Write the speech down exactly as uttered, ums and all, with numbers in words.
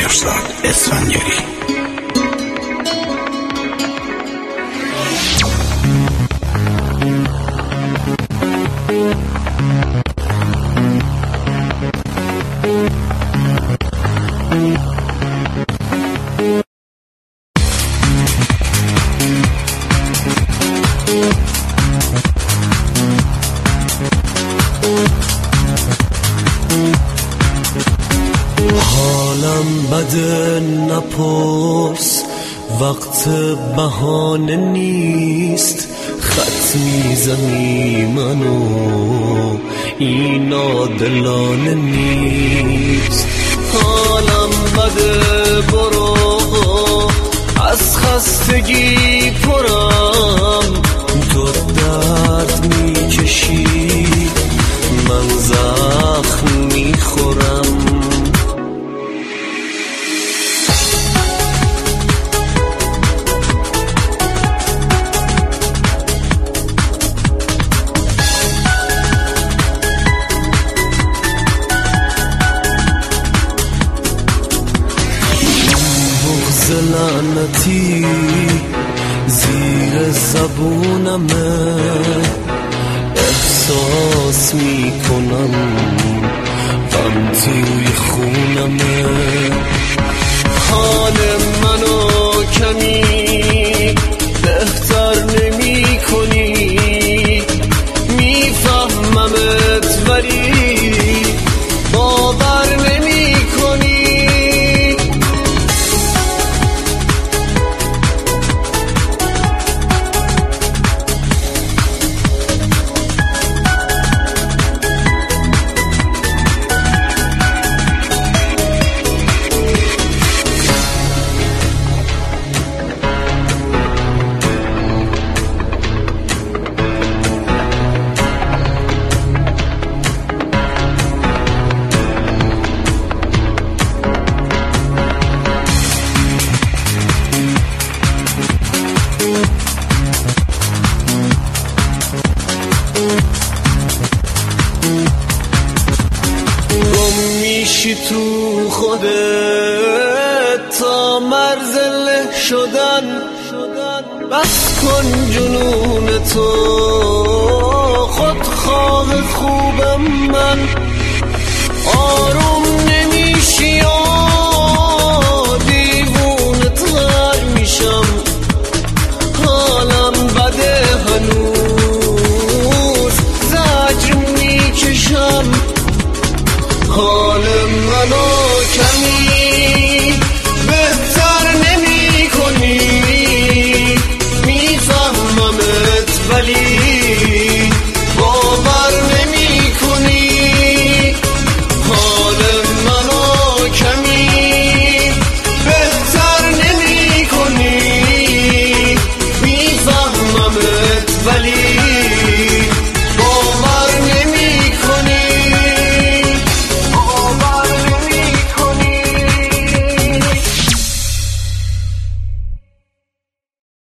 مهرزاد اسفندیاری. حالم بده نپرس، وقت بهانه نیست، خط میزنی منو این عادلانه نیست. حالم بده برو، از خستگی پرم، تو درد میکشی من زخم میخورم. لعنتی زیر زبونمه، احساس میکنم غم توی خونمه. حال منو کمی بهتر نمی کنی، میفهممت ولی باور نمی کنی. گم میشی تو خودت تا مرز له شدن، بس کن جنون تو، خودخواه خوبم من. آروم